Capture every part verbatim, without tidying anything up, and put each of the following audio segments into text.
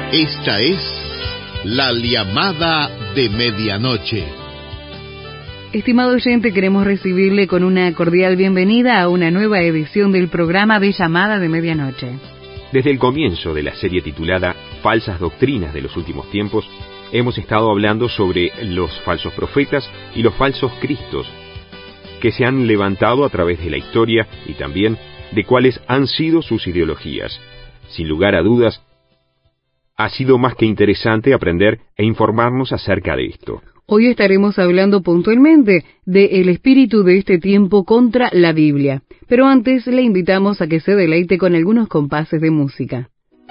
Esta es la llamada de medianoche. Estimado oyente, queremos recibirle con una cordial bienvenida a una nueva edición del programa de Llamada de Medianoche. Desde el comienzo de la serie titulada Falsas Doctrinas de los Últimos Tiempos, hemos estado hablando sobre los falsos profetas y los falsos cristos que se han levantado a través de la historia y también de cuáles han sido sus ideologías. Sin lugar a dudas, ha sido más que interesante aprender e informarnos acerca de esto. Hoy estaremos hablando puntualmente del espíritu de este tiempo contra la Biblia. Pero antes le invitamos a que se deleite con algunos compases de música.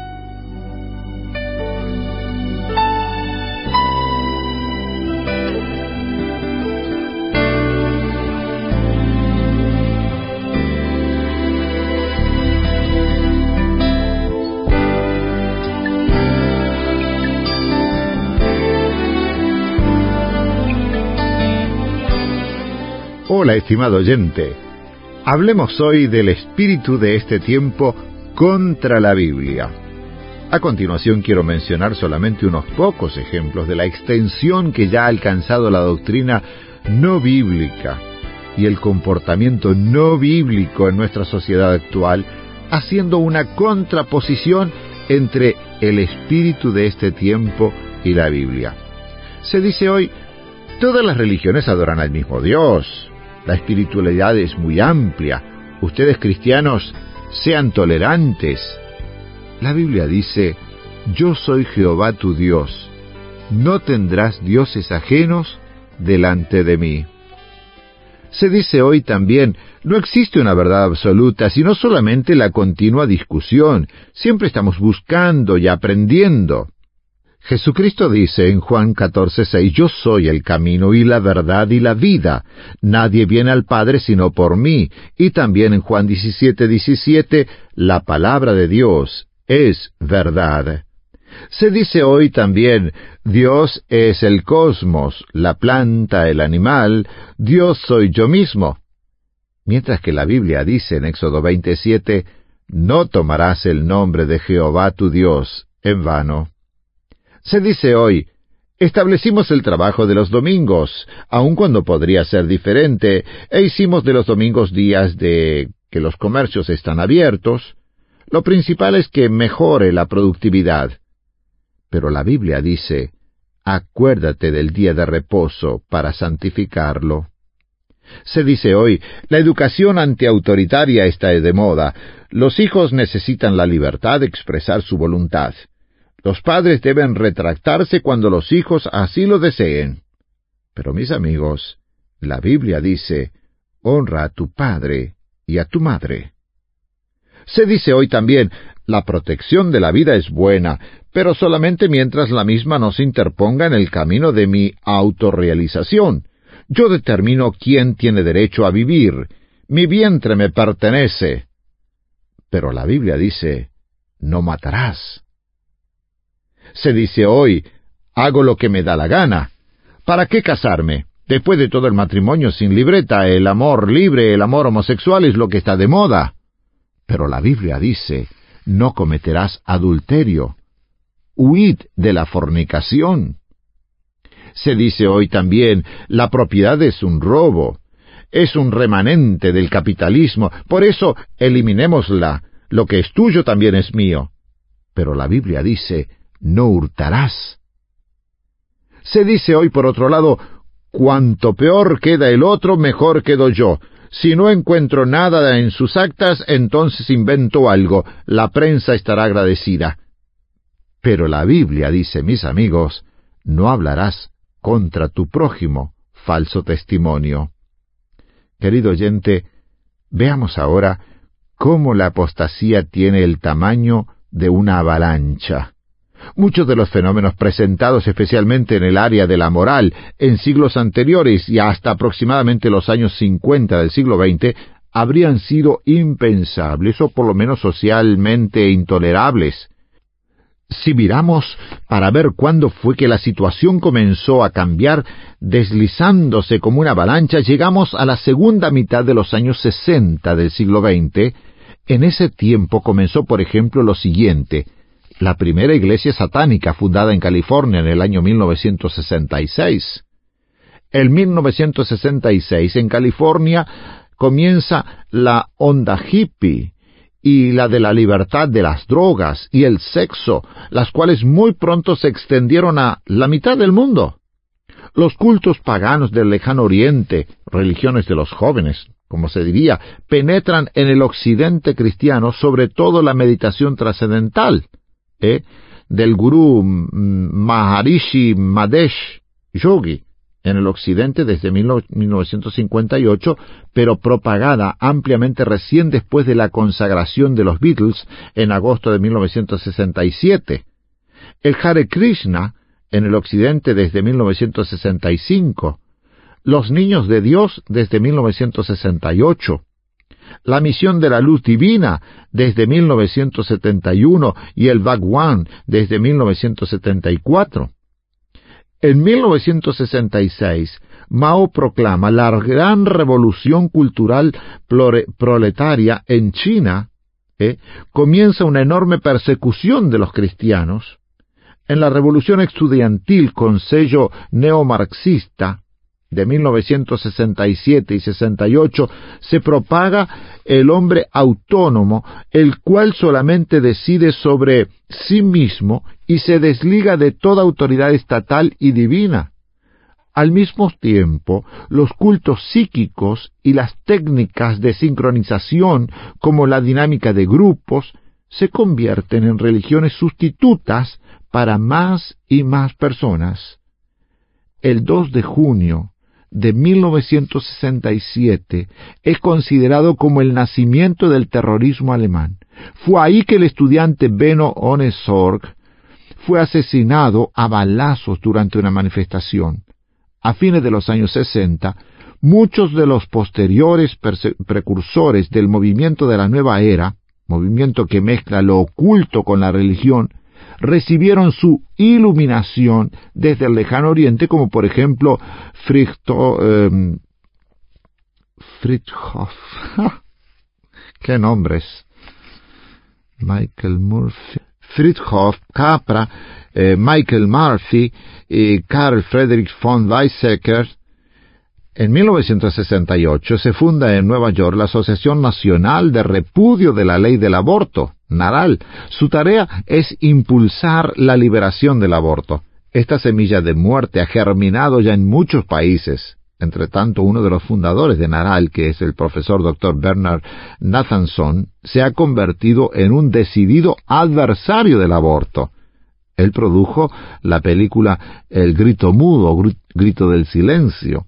Hola, estimado oyente. Hablemos hoy del espíritu de este tiempo contra la Biblia. A continuación quiero mencionar solamente unos pocos ejemplos de la extensión que ya ha alcanzado la doctrina no bíblica y el comportamiento no bíblico en nuestra sociedad actual, haciendo una contraposición entre el espíritu de este tiempo y la Biblia. Se dice hoy, todas las religiones adoran al mismo Dios. La espiritualidad es muy amplia. Ustedes cristianos, sean tolerantes. La Biblia dice, yo soy Jehová tu Dios. No tendrás dioses ajenos delante de mí. Se dice hoy también, no existe una verdad absoluta, sino solamente la continua discusión. Siempre estamos buscando y aprendiendo. Jesucristo dice en Juan catorce seis, yo soy el camino y la verdad y la vida. Nadie viene al Padre sino por mí. Y también en Juan diecisiete diecisiete, la palabra de Dios es verdad. Se dice hoy también, Dios es el cosmos, la planta, el animal, Dios soy yo mismo. Mientras que la Biblia dice en Éxodo veintisiete, no tomarás el nombre de Jehová tu Dios en vano. Se dice hoy, establecimos el trabajo de los domingos, aun cuando podría ser diferente, e hicimos de los domingos días de que los comercios están abiertos. Lo principal es que mejore la productividad. Pero la Biblia dice, acuérdate del día de reposo para santificarlo. Se dice hoy, la educación antiautoritaria está de moda. Los hijos necesitan la libertad de expresar su voluntad. Los padres deben retractarse cuando los hijos así lo deseen. Pero mis amigos, la Biblia dice, honra a tu padre y a tu madre. Se dice hoy también, la protección de la vida es buena, pero solamente mientras la misma no se interponga en el camino de mi autorrealización. Yo determino quién tiene derecho a vivir. Mi vientre me pertenece. Pero la Biblia dice, no matarás. Se dice hoy, hago lo que me da la gana. ¿Para qué casarme? Después de todo el matrimonio sin libreta, el amor libre, el amor homosexual es lo que está de moda. Pero la Biblia dice, no cometerás adulterio. Huid de la fornicación. Se dice hoy también, la propiedad es un robo. Es un remanente del capitalismo. Por eso, eliminémosla. Lo que es tuyo también es mío. Pero la Biblia dice, no hurtarás. Se dice hoy, por otro lado, cuanto peor queda el otro, mejor quedo yo. Si no encuentro nada en sus actas, entonces invento algo. La prensa estará agradecida. Pero la Biblia dice, mis amigos, no hablarás contra tu prójimo falso testimonio. Querido oyente, veamos ahora cómo la apostasía tiene el tamaño de una avalancha. Muchos de los fenómenos presentados especialmente en el área de la moral en siglos anteriores y hasta aproximadamente los años cincuenta del siglo veinte habrían sido impensables o por lo menos socialmente intolerables. Si miramos para ver cuándo fue que la situación comenzó a cambiar, deslizándose como una avalancha, llegamos a la segunda mitad de los años sesenta del siglo veinte. En ese tiempo comenzó, por ejemplo, lo siguiente. la primera iglesia satánica fundada en California en el año mil novecientos sesenta y seis. En mil novecientos sesenta y seis, en California, comienza la onda hippie y la de la libertad de las drogas y el sexo, las cuales muy pronto se extendieron a la mitad del mundo. Los cultos paganos del lejano oriente, religiones de los jóvenes, como se diría, penetran en el occidente cristiano, sobre todo la meditación trascendental, ¿eh? del gurú Maharishi Mahesh Yogi, en el occidente desde mil novecientos cincuenta y ocho, pero propagada ampliamente recién después de la consagración de los Beatles en agosto de mil novecientos sesenta y siete. El Hare Krishna, en el occidente desde mil novecientos sesenta y cinco. Los Niños de Dios desde mil novecientos sesenta y ocho. La Misión de la Luz Divina desde mil novecientos setenta y uno y el Bhagwan desde mil novecientos setenta y cuatro. En mil novecientos sesenta y seis, Mao proclama la gran revolución cultural proletaria en China. ¿eh? Comienza una enorme persecución de los cristianos. En la revolución estudiantil con sello neomarxista de mil novecientos sesenta y siete y sesenta y ocho, se propaga el hombre autónomo, el cual solamente decide sobre sí mismo y se desliga de toda autoridad estatal y divina. Al mismo tiempo, los cultos psíquicos y las técnicas de sincronización, como la dinámica de grupos, se convierten en religiones sustitutas para más y más personas. El dos de junio de mil novecientos sesenta y siete es considerado como el nacimiento del terrorismo alemán. Fue ahí que el estudiante Benno Ohnesorg fue asesinado a balazos durante una manifestación. A fines de los años sesenta, muchos de los posteriores precursores del movimiento de la nueva era, movimiento que mezcla lo oculto con la religión, recibieron su iluminación desde el lejano oriente, como por ejemplo Frichthof, eh, Friedhof, ¿qué nombres? Michael Murphy, Friedhof, Capra, eh, Michael Murphy y Carl Friedrich von Weizsäcker. En mil novecientos sesenta y ocho se funda en Nueva York la Asociación Nacional de Repudio de la Ley del Aborto, NARAL. Su tarea es impulsar la liberación del aborto. Esta semilla de muerte ha germinado ya en muchos países. Entre tanto, uno de los fundadores de NARAL, que es el profesor doctor Bernard Nathanson, se ha convertido en un decidido adversario del aborto. Él produjo la película El Grito Mudo, Grito del Silencio.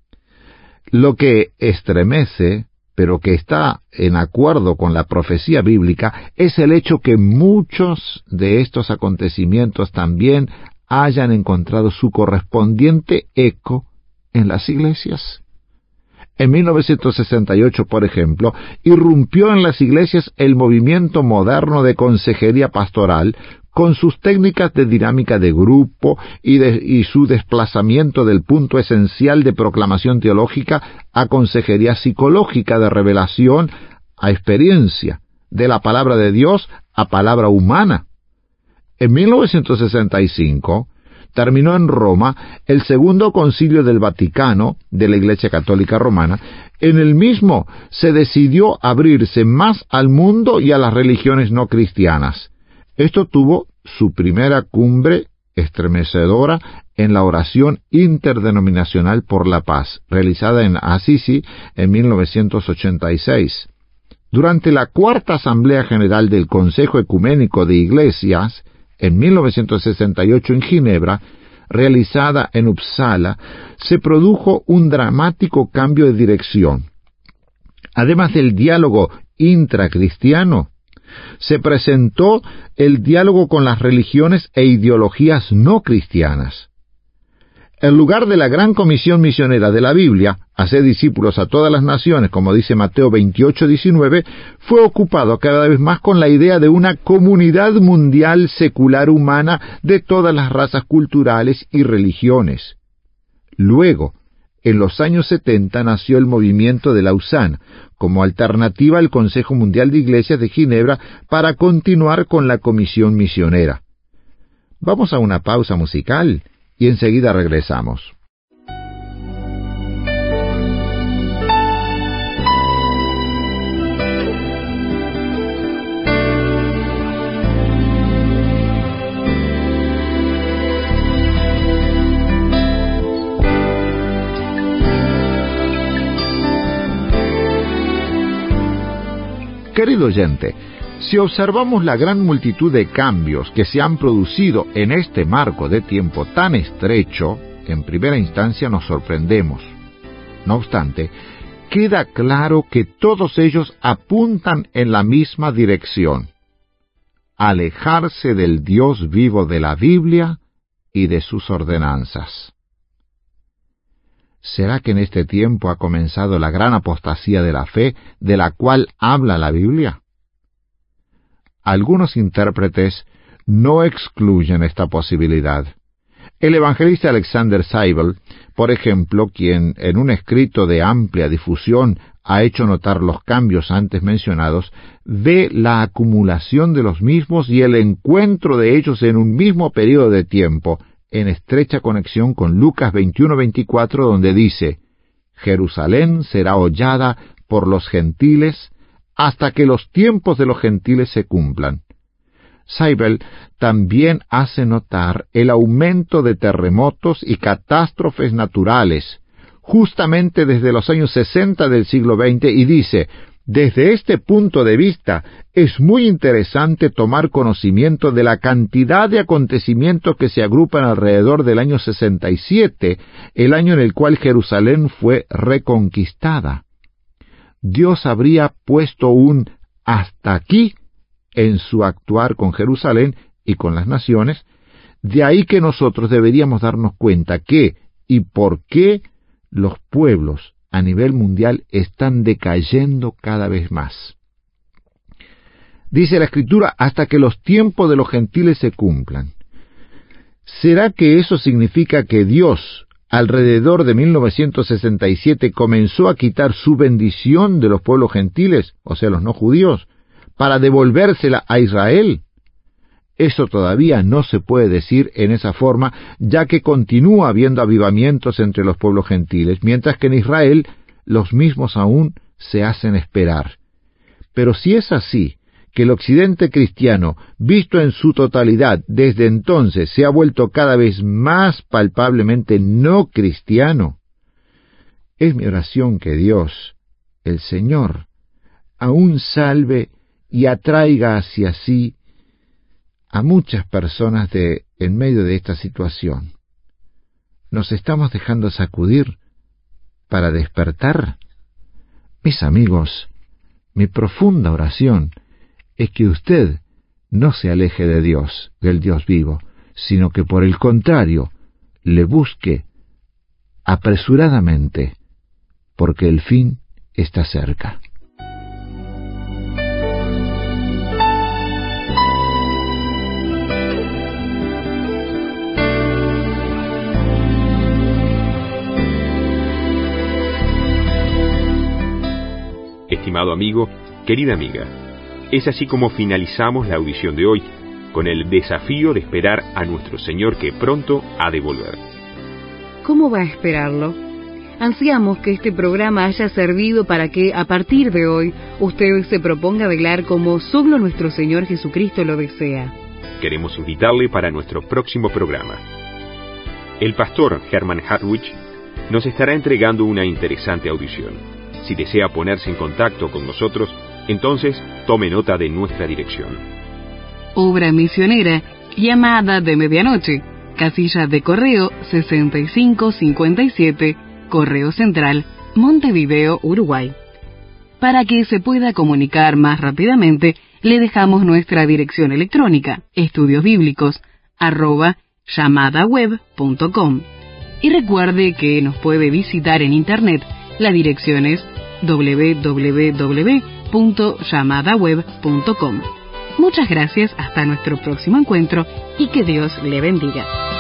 Lo que estremece, pero que está en acuerdo con la profecía bíblica, es el hecho que muchos de estos acontecimientos también hayan encontrado su correspondiente eco en las iglesias. En mil novecientos sesenta y ocho, por ejemplo, irrumpió en las iglesias el movimiento moderno de consejería pastoral, con sus técnicas de dinámica de grupo y, de, y su desplazamiento del punto esencial de proclamación teológica a consejería psicológica de revelación a experiencia, de la palabra de Dios a palabra humana. En mil novecientos sesenta y cinco terminó en Roma el segundo concilio del Vaticano de la Iglesia Católica Romana. En el mismo se decidió abrirse más al mundo y a las religiones no cristianas. Esto tuvo su primera cumbre estremecedora en la oración interdenominacional por la paz, realizada en Assisi en mil novecientos ochenta y seis. Durante la cuarta Asamblea General del Consejo Ecuménico de Iglesias, en mil novecientos sesenta y ocho en Ginebra, realizada en Uppsala, se produjo un dramático cambio de dirección. Además del diálogo intracristiano, se presentó el diálogo con las religiones e ideologías no cristianas. El lugar de la gran comisión misionera de la Biblia, hacer discípulos a todas las naciones, como dice Mateo veintiocho diecinueve, fue ocupado cada vez más con la idea de una comunidad mundial secular humana de todas las razas culturales y religiones. Luego, en los años setenta nació el movimiento de Lausanne, como alternativa al Consejo Mundial de Iglesias de Ginebra para continuar con la comisión misionera. Vamos a una pausa musical y enseguida regresamos. Querido oyente, si observamos la gran multitud de cambios que se han producido en este marco de tiempo tan estrecho, en primera instancia nos sorprendemos. No obstante, queda claro que todos ellos apuntan en la misma dirección: alejarse del Dios vivo de la Biblia y de sus ordenanzas. ¿Será que en este tiempo ha comenzado la gran apostasía de la fe de la cual habla la Biblia? Algunos intérpretes no excluyen esta posibilidad. El evangelista Alexander Seibel, por ejemplo, quien en un escrito de amplia difusión ha hecho notar los cambios antes mencionados, ve la acumulación de los mismos y el encuentro de ellos en un mismo periodo de tiempo, en estrecha conexión con Lucas veintiuno veinticuatro, donde dice: Jerusalén será hollada por los gentiles hasta que los tiempos de los gentiles se cumplan. Seibel también hace notar el aumento de terremotos y catástrofes naturales, justamente desde los años sesenta del siglo veinte, y dice: desde este punto de vista, es muy interesante tomar conocimiento de la cantidad de acontecimientos que se agrupan alrededor del año sesenta y siete, el año en el cual Jerusalén fue reconquistada. Dios habría puesto un hasta aquí en su actuar con Jerusalén y con las naciones, de ahí que nosotros deberíamos darnos cuenta que y por qué los pueblos a nivel mundial están decayendo cada vez más. Dice la Escritura, hasta que los tiempos de los gentiles se cumplan. ¿Será que eso significa que Dios, alrededor de mil novecientos sesenta y siete, comenzó a quitar su bendición de los pueblos gentiles, o sea, los no judíos, para devolvérsela a Israel? Eso todavía no se puede decir en esa forma, ya que continúa habiendo avivamientos entre los pueblos gentiles, mientras que en Israel los mismos aún se hacen esperar. Pero si es así, que el occidente cristiano, visto en su totalidad, desde entonces se ha vuelto cada vez más palpablemente no cristiano, es mi oración que Dios, el Señor, aún salve y atraiga hacia sí a muchas personas de en medio de esta situación. ¿Nos estamos dejando sacudir para despertar? Mis amigos, mi profunda oración es que usted no se aleje de Dios, del Dios vivo, sino que por el contrario, le busque apresuradamente, porque el fin está cerca. Estimado amigo, querida amiga, es así como finalizamos la audición de hoy, con el desafío de esperar a nuestro Señor que pronto ha de volver. ¿Cómo va a esperarlo? Ansiamos que este programa haya servido para que, a partir de hoy, usted se proponga velar como solo nuestro Señor Jesucristo lo desea. Queremos invitarle para nuestro próximo programa. El pastor Herman Hartwich nos estará entregando una interesante audición. Si desea ponerse en contacto con nosotros, entonces tome nota de nuestra dirección. Obra misionera, llamada de medianoche, casilla de correo sesenta y cinco cincuenta y siete, Correo Central, Montevideo, Uruguay. Para que se pueda comunicar más rápidamente, le dejamos nuestra dirección electrónica, estudiosbíblicos arroba llamadaweb punto com. Y recuerde que nos puede visitar en internet. La dirección es doble u doble u doble u punto llamadaweb punto com. Muchas gracias, hasta nuestro próximo encuentro y que Dios le bendiga.